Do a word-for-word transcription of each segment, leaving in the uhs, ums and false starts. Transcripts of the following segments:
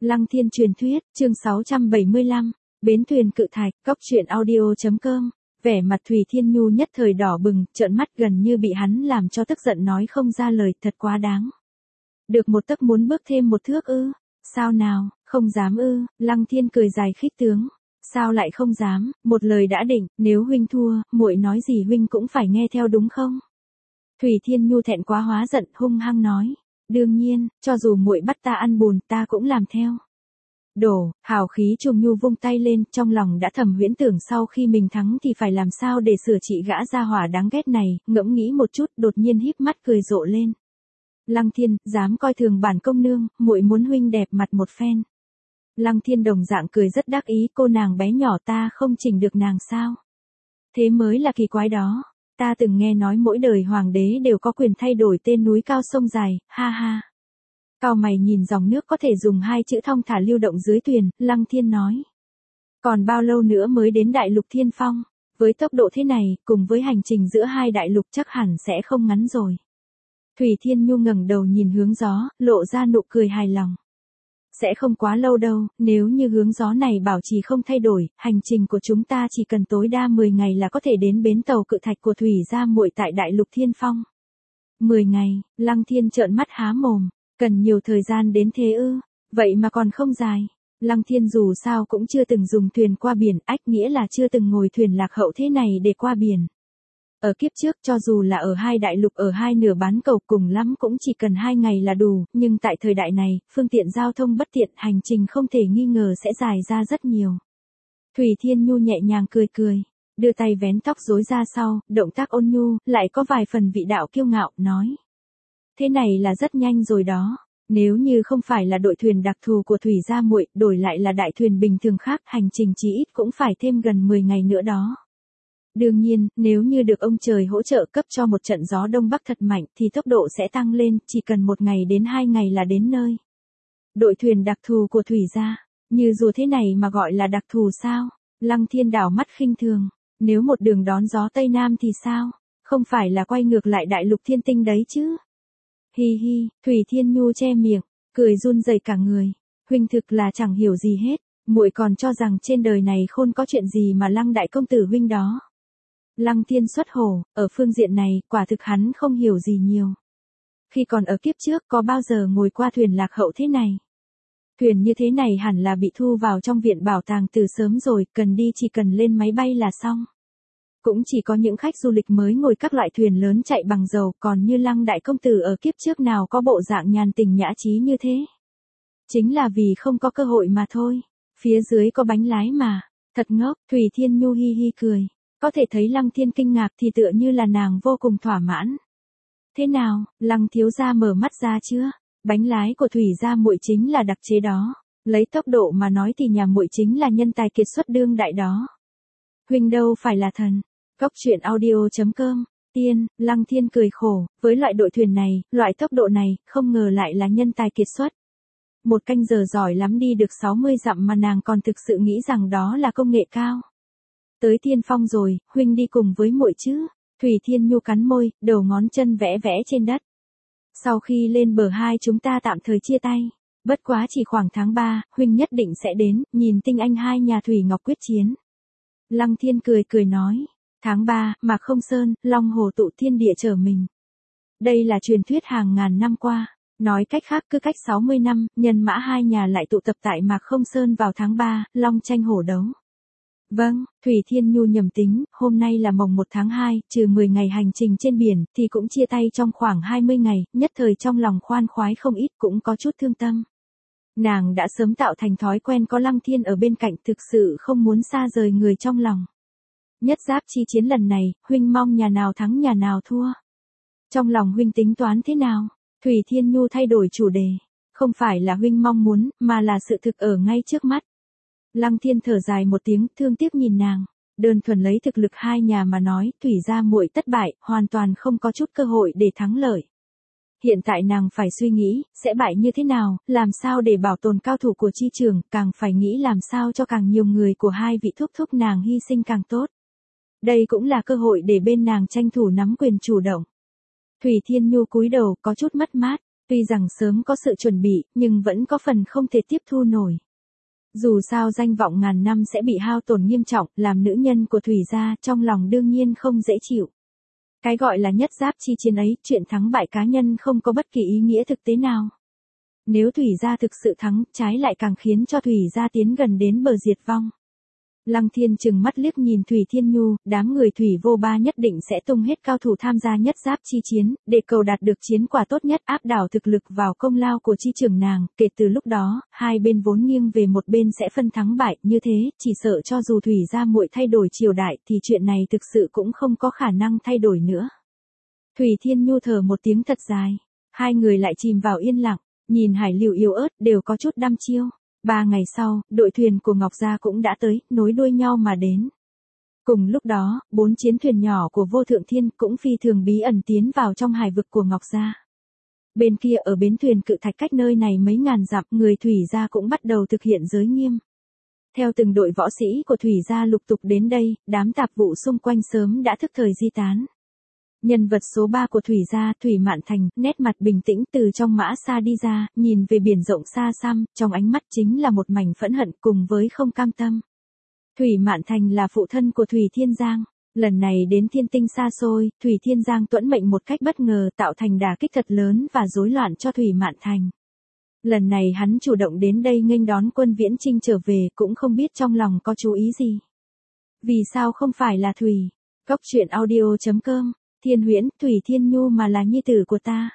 Lăng Thiên truyền thuyết, chương sáu trăm bảy mươi lăm, bến thuyền cự thạch, cốc truyện audio.com. Vẻ mặt Thủy Thiên Nhu nhất thời đỏ bừng, trợn mắt gần như bị hắn làm cho tức giận nói không ra lời, thật quá đáng. Được một tấc muốn bước thêm một thước ư? Sao nào, không dám ư? Lăng Thiên cười dài khích tướng. Sao lại không dám, một lời đã định, nếu huynh thua, muội nói gì huynh cũng phải nghe theo đúng không? Thủy Thiên Nhu thẹn quá hóa giận, hung hăng nói. Đương nhiên, cho dù muội bắt ta ăn bùn, ta cũng làm theo. Đổ, hào khí Trùng Nhu vung tay lên, trong lòng đã thầm huyễn tưởng sau khi mình thắng thì phải làm sao để sửa trị gã gia hỏa đáng ghét này, ngẫm nghĩ một chút, đột nhiên híp mắt cười rộ lên. Lăng Thiên, dám coi thường bản công nương, muội muốn huynh đẹp mặt một phen. Lăng Thiên đồng dạng cười rất đắc ý, cô nàng bé nhỏ ta không chỉnh được nàng sao? Thế mới là kỳ quái đó. Ta từng nghe nói mỗi đời hoàng đế đều có quyền thay đổi tên núi cao sông dài, ha ha. Cao mày nhìn dòng nước có thể dùng hai chữ thong thả lưu động dưới thuyền, Lăng Thiên nói. Còn bao lâu nữa mới đến đại lục Thiên Phong? Với tốc độ thế này, cùng với hành trình giữa hai đại lục chắc hẳn sẽ không ngắn rồi. Thủy Thiên Nhu ngẩng đầu nhìn hướng gió, lộ ra nụ cười hài lòng. Sẽ không quá lâu đâu, nếu như hướng gió này bảo trì không thay đổi, hành trình của chúng ta chỉ cần tối đa mười ngày là có thể đến bến tàu cự thạch của Thủy gia muội tại đại lục Thiên Phong. mười ngày, Lăng Thiên trợn mắt há mồm, cần nhiều thời gian đến thế ư, vậy mà còn không dài. Lăng Thiên dù sao cũng chưa từng dùng thuyền qua biển, ách nghĩa là chưa từng ngồi thuyền lạc hậu thế này để qua biển. Ở kiếp trước cho dù là ở hai đại lục ở hai nửa bán cầu cùng lắm cũng chỉ cần hai ngày là đủ, nhưng tại thời đại này, phương tiện giao thông bất tiện, hành trình không thể nghi ngờ sẽ dài ra rất nhiều. Thủy Thiên Nhu nhẹ nhàng cười cười, đưa tay vén tóc rối ra sau, động tác ôn nhu, lại có vài phần vị đạo kiêu ngạo, nói. Thế này là rất nhanh rồi đó, nếu như không phải là đội thuyền đặc thù của Thủy gia muội, đổi lại là đại thuyền bình thường khác, hành trình chí ít cũng phải thêm gần mười ngày nữa đó. Đương nhiên, nếu như được ông trời hỗ trợ cấp cho một trận gió đông bắc thật mạnh thì tốc độ sẽ tăng lên, chỉ cần một ngày đến hai ngày là đến nơi. Đội thuyền đặc thù của Thủy gia, như rùa thế này mà gọi là đặc thù sao? Lăng Thiên đảo mắt khinh thường, nếu một đường đón gió Tây Nam thì sao? Không phải là quay ngược lại đại lục thiên tinh đấy chứ? Hi hi, Thủy Thiên Nhu che miệng, cười run rẩy cả người, huynh thực là chẳng hiểu gì hết, muội còn cho rằng trên đời này khôn có chuyện gì mà Lăng đại công tử huynh đó. Lăng Thiên xuất hổ, ở phương diện này, quả thực hắn không hiểu gì nhiều. Khi còn ở kiếp trước có bao giờ ngồi qua thuyền lạc hậu thế này. Thuyền như thế này hẳn là bị thu vào trong viện bảo tàng từ sớm rồi, cần đi chỉ cần lên máy bay là xong. Cũng chỉ có những khách du lịch mới ngồi các loại thuyền lớn chạy bằng dầu, còn như Lăng đại công tử ở kiếp trước nào có bộ dạng nhàn tình nhã trí như thế. Chính là vì không có cơ hội mà thôi, phía dưới có bánh lái mà, thật ngốc, Thủy Thiên Nhu hi hi cười. Có thể thấy Lăng Thiên kinh ngạc thì tựa như là nàng vô cùng thỏa mãn. Thế nào, Lăng thiếu gia mở mắt ra chưa? Bánh lái của Thủy gia muội chính là đặc chế đó. Lấy tốc độ mà nói thì nhà muội chính là nhân tài kiệt xuất đương đại đó. Huynh đâu phải là thần. Cốc truyện audio.com. Tiên, Lăng Thiên cười khổ, với loại đội thuyền này, loại tốc độ này, không ngờ lại là nhân tài kiệt xuất. Một canh giờ giỏi lắm đi được sáu mươi dặm mà nàng còn thực sự nghĩ rằng đó là công nghệ cao. Tới Thiên Phong rồi, huynh đi cùng với muội chứ? Thủy Thiên Nhu cắn môi, đầu ngón chân vẽ vẽ trên đất. Sau khi lên bờ hai chúng ta tạm thời chia tay. Bất quá chỉ khoảng tháng ba, huynh nhất định sẽ đến, nhìn tinh anh hai nhà Thủy Ngọc quyết chiến. Lăng Thiên cười cười nói. Tháng ba, Mạc Không Sơn, Long Hồ tụ thiên địa trở mình. Đây là truyền thuyết hàng ngàn năm qua. Nói cách khác cứ cách sáu mươi năm, nhân mã hai nhà lại tụ tập tại Mạc Không Sơn vào tháng ba, long tranh hổ đấu. Vâng, Thủy Thiên Nhu nhầm tính, hôm nay là mồng một tháng hai, trừ mười ngày hành trình trên biển, thì cũng chia tay trong khoảng hai mươi ngày, nhất thời trong lòng khoan khoái không ít cũng có chút thương tâm. Nàng đã sớm tạo thành thói quen có Lăng Thiên ở bên cạnh, thực sự không muốn xa rời người trong lòng. Nhất giáp chi chiến lần này, huynh mong nhà nào thắng nhà nào thua. Trong lòng huynh tính toán thế nào? Thủy Thiên Nhu thay đổi chủ đề. Không phải là huynh mong muốn, mà là sự thực ở ngay trước mắt. Lăng Thiên thở dài một tiếng, thương tiếc nhìn nàng. Đơn thuần lấy thực lực hai nhà mà nói, Thủy gia muội thất bại, hoàn toàn không có chút cơ hội để thắng lợi. Hiện tại nàng phải suy nghĩ, sẽ bại như thế nào, làm sao để bảo tồn cao thủ của chi trường, càng phải nghĩ làm sao cho càng nhiều người của hai vị thúc thúc nàng hy sinh càng tốt. Đây cũng là cơ hội để bên nàng tranh thủ nắm quyền chủ động. Thủy Thiên Nhu cúi đầu có chút mất mát, Tuy rằng sớm có sự chuẩn bị, nhưng vẫn có phần không thể tiếp thu nổi. Dù sao danh vọng ngàn năm sẽ bị hao tổn nghiêm trọng, làm nữ nhân của Thủy gia, trong lòng đương nhiên không dễ chịu. Cái gọi là nhất giáp chi chiến ấy, chuyện thắng bại cá nhân không có bất kỳ ý nghĩa thực tế nào. Nếu Thủy gia thực sự thắng, trái lại càng khiến cho Thủy gia tiến gần đến bờ diệt vong. Lăng Thiên trừng mắt liếc nhìn Thủy Thiên Nhu, đám người Thủy Vô Ba nhất định sẽ tung hết cao thủ tham gia nhất giáp chi chiến, để cầu đạt được chiến quả tốt nhất, áp đảo thực lực vào công lao của chi trưởng nàng. Kể từ lúc đó, hai bên vốn nghiêng về một bên sẽ phân thắng bại, như thế, chỉ sợ cho dù Thủy gia muội thay đổi triều đại thì chuyện này thực sự cũng không có khả năng thay đổi nữa. Thủy Thiên Nhu thở một tiếng thật dài, hai người lại chìm vào yên lặng, nhìn Hải Lưu yếu ớt đều có chút đăm chiêu. Ba ngày sau, đội thuyền của Ngọc Gia cũng đã tới, nối đuôi nhau mà đến. Cùng lúc đó, bốn chiến thuyền nhỏ của Vô Thượng Thiên cũng phi thường bí ẩn tiến vào trong hải vực của Ngọc Gia. Bên kia ở bến thuyền Cự Thạch cách nơi này mấy ngàn dặm, người Thủy gia cũng bắt đầu thực hiện giới nghiêm. Theo từng đội võ sĩ của Thủy gia lục tục đến đây, đám tạp vụ xung quanh sớm đã thức thời di tán. Nhân vật số ba của Thủy gia, Thủy Mạn Thành, nét mặt bình tĩnh từ trong mã xa đi ra, nhìn về biển rộng xa xăm, trong ánh mắt chính là một mảnh phẫn hận cùng với không cam tâm. Thủy Mạn Thành là phụ thân của Thủy Thiên Giang. Lần này đến thiên tinh xa xôi, Thủy Thiên Giang tuẫn mệnh một cách bất ngờ tạo thành đả kích thật lớn và rối loạn cho Thủy Mạn Thành. Lần này hắn chủ động đến đây nghênh đón quân Viễn Chinh trở về, cũng không biết trong lòng có chú ý gì. Vì sao không phải là Thủy? Góc truyện audio chấm com. Thiên Huyễn, Thủy Thiên Nhu mà là nhi tử của ta.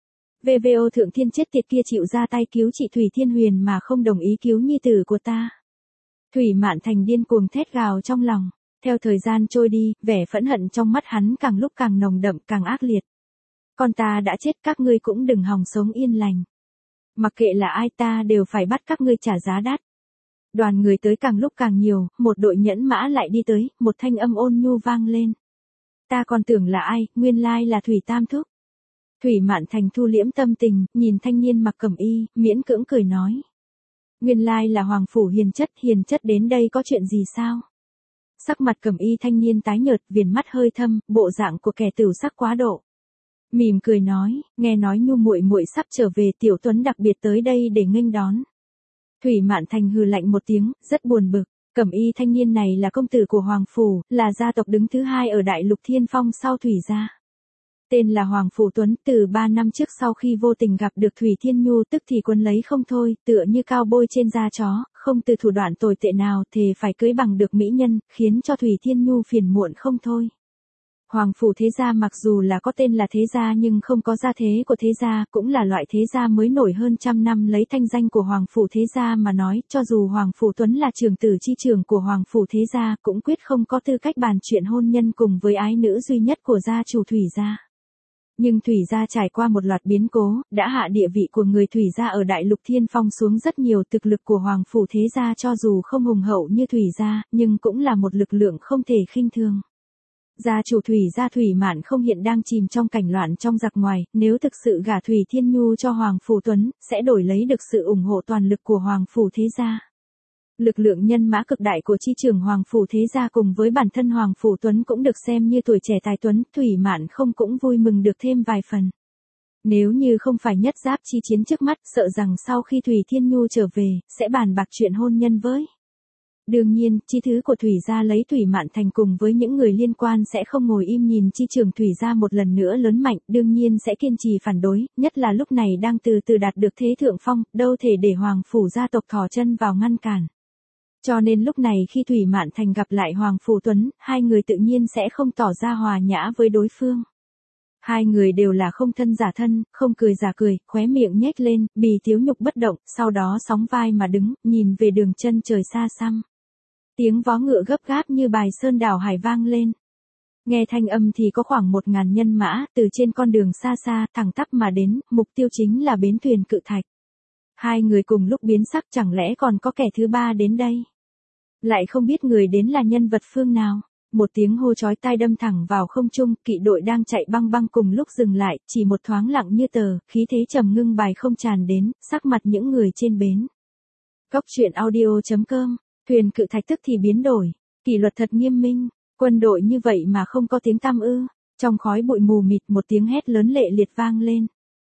vê vê o Thượng Thiên chết tiệt kia chịu ra tay cứu chị Thủy Thiên Huyền mà không đồng ý cứu nhi tử của ta. Thủy Mạn Thành điên cuồng thét gào trong lòng. Theo thời gian trôi đi, vẻ phẫn hận trong mắt hắn càng lúc càng nồng đậm, càng ác liệt. Con ta đã chết, các ngươi cũng đừng hòng sống yên lành. Mặc kệ là ai, ta đều phải bắt các ngươi trả giá đắt. Đoàn người tới càng lúc càng nhiều, một đội nhẫn mã lại đi tới, một thanh âm ôn nhu vang lên. Ta còn tưởng là ai, nguyên lai là Thủy Tam Thúc. Thủy Mạn Thành thu liễm tâm tình, nhìn thanh niên mặc cẩm y, miễn cưỡng cười nói. Nguyên lai là Hoàng Phủ Hiền Chất, Hiền Chất đến đây có chuyện gì sao? Sắc mặt cẩm y thanh niên tái nhợt, viền mắt hơi thâm, bộ dạng của kẻ tửu sắc quá độ. Mỉm cười nói, nghe nói Nhu muội muội sắp trở về, Tiểu Tuấn đặc biệt tới đây để nghênh đón. Thủy Mạn Thành hừ lạnh một tiếng, rất buồn bực. Cẩm y thanh niên này là công tử của Hoàng Phủ, là gia tộc đứng thứ hai ở Đại Lục Thiên Phong sau Thủy gia. Tên là Hoàng Phủ Tuấn, từ ba năm trước sau khi vô tình gặp được Thủy Thiên Nhu tức thì quấn lấy không thôi, tựa như cao bôi trên da chó, không từ thủ đoạn tồi tệ nào thề phải cưới bằng được mỹ nhân, khiến cho Thủy Thiên Nhu phiền muộn không thôi. Hoàng Phủ thế gia mặc dù là có tên là thế gia nhưng không có gia thế của thế gia, cũng là loại thế gia mới nổi hơn trăm năm lấy thanh danh của Hoàng Phủ thế gia mà nói, cho dù Hoàng Phủ Tuấn là trưởng tử chi trưởng của Hoàng Phủ thế gia, cũng quyết không có tư cách bàn chuyện hôn nhân cùng với ái nữ duy nhất của gia chủ Thủy gia. Nhưng Thủy gia trải qua một loạt biến cố, đã hạ địa vị của người Thủy gia ở Đại Lục Thiên Phong xuống rất nhiều. Thực lực của Hoàng Phủ thế gia cho dù không hùng hậu như Thủy gia, nhưng cũng là một lực lượng không thể khinh thường. Gia chủ Thủy gia Thủy Mạn không hiện đang chìm trong cảnh loạn trong giặc ngoài, nếu thực sự gả Thủy Thiên Nhu cho Hoàng Phủ Tuấn, sẽ đổi lấy được sự ủng hộ toàn lực của Hoàng Phủ thế gia. Lực lượng nhân mã cực đại của chi trưởng Hoàng Phủ thế gia cùng với bản thân Hoàng Phủ Tuấn cũng được xem như tuổi trẻ tài tuấn, Thủy Mạn không cũng vui mừng được thêm vài phần. Nếu như không phải nhất giáp chi chiến trước mắt, sợ rằng sau khi Thủy Thiên Nhu trở về, sẽ bàn bạc chuyện hôn nhân với. Đương nhiên, chi thứ của Thủy gia lấy Thủy Mạn Thành cùng với những người liên quan sẽ không ngồi im nhìn chi trưởng Thủy gia một lần nữa lớn mạnh, đương nhiên sẽ kiên trì phản đối, nhất là lúc này đang từ từ đạt được thế thượng phong, đâu thể để Hoàng Phủ gia tộc thò chân vào ngăn cản. Cho nên lúc này khi Thủy Mạn Thành gặp lại Hoàng Phủ Tuấn, hai người tự nhiên sẽ không tỏ ra hòa nhã với đối phương. Hai người đều là không thân giả thân, không cười giả cười, khóe miệng nhếch lên, bì tiếu nhục bất động, sau đó sóng vai mà đứng, nhìn về đường chân trời xa xăm. Tiếng vó ngựa gấp gáp như bài sơn đảo hải vang lên. Nghe thanh âm thì có khoảng một ngàn nhân mã, từ trên con đường xa xa, thẳng tắp mà đến, mục tiêu chính là bến thuyền Cự Thạch. Hai người cùng lúc biến sắc, chẳng lẽ còn có kẻ thứ ba đến đây? Lại không biết người đến là nhân vật phương nào. Một tiếng hô chói tai đâm thẳng vào không trung, kỵ đội đang chạy băng băng cùng lúc dừng lại, chỉ một thoáng lặng như tờ, khí thế trầm ngưng bài không tràn đến, sắc mặt những người trên bến. Góc truyện audio chấm com, thuyền Cự Thạch tức thì biến đổi, kỷ luật thật nghiêm minh, quân đội như vậy mà không có tiếng tăm ư? Trong khói bụi mù mịt một tiếng hét lớn lệ liệt vang lên.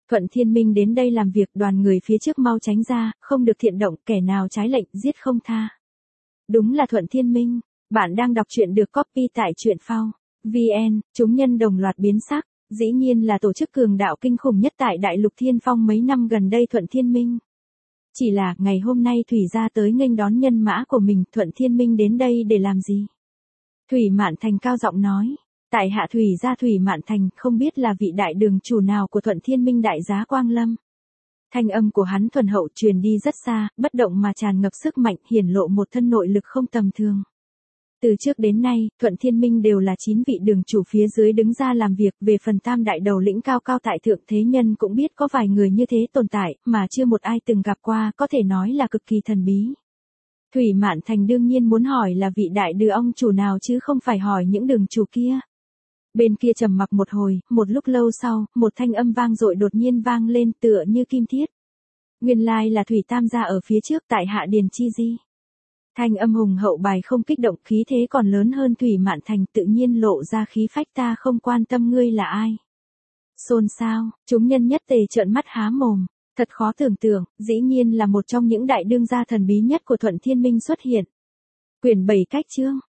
Thuận Thiên Minh đến đây làm việc, đoàn người phía trước mau tránh ra, không được thiện động, kẻ nào trái lệnh, giết không tha. Đúng là Thuận Thiên Minh. Bạn đang đọc truyện được copy tại truyện phao chấm vn, chúng nhân đồng loạt biến sắc, dĩ nhiên là tổ chức cường đạo kinh khủng nhất tại Đại Lục Thiên Phong mấy năm gần đây, Thuận Thiên Minh. Chỉ là, ngày hôm nay Thủy ra tới nghênh đón nhân mã của mình, Thuận Thiên Minh đến đây để làm gì? Thủy Mạn Thành cao giọng nói, tại hạ Thủy gia Thủy Mạn Thành, không biết là vị đại đường chủ nào của Thuận Thiên Minh đại giá Quang Lâm. Thanh âm của hắn thuần hậu truyền đi rất xa, bất động mà tràn ngập sức mạnh, hiển lộ một thân nội lực không tầm thường. Từ trước đến nay, Thuận Thiên Minh đều là chín vị đường chủ phía dưới đứng ra làm việc, về phần tam đại đầu lĩnh cao cao tại thượng, thế nhân cũng biết có vài người như thế tồn tại, mà chưa một ai từng gặp qua, có thể nói là cực kỳ thần bí. Thủy Mạn Thành đương nhiên muốn hỏi là vị đại đưa ông chủ nào chứ không phải hỏi những đường chủ kia. Bên kia trầm mặc một hồi, một lúc lâu sau, một thanh âm vang dội đột nhiên vang lên tựa như kim thiết. Nguyên lai là Thủy Tam gia ở phía trước, tại hạ Điền Chi Di. Thanh âm hùng hậu bài không kích động, khí thế còn lớn hơn. Thủy Mạn Thành tự nhiên lộ ra khí phách, ta không quan tâm ngươi là ai. Xôn xao, chúng nhân nhất tề trợn mắt há mồm, thật khó tưởng tượng, dĩ nhiên là một trong những đại đương gia thần bí nhất của Thuận Thiên Minh xuất hiện. Quyển bảy cách chương,